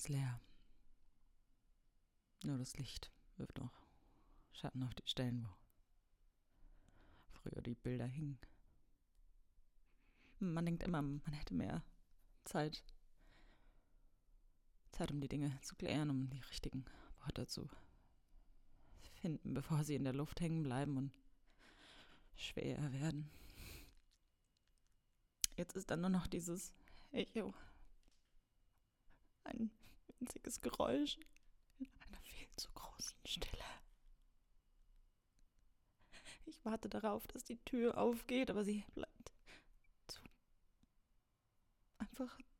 ist leer. Nur das Licht wirft noch Schatten auf die Stellen, wo früher die Bilder hingen. Man denkt immer, man hätte mehr Zeit. Zeit, um die Dinge zu klären, um die richtigen Worte zu finden, bevor sie in der Luft hängen bleiben und schwer werden. Jetzt ist dann nur noch dieses Echo. Ein winziges Geräusch in einer viel zu großen Stille. Ich warte darauf, dass die Tür aufgeht, aber sie bleibt zu. Einfach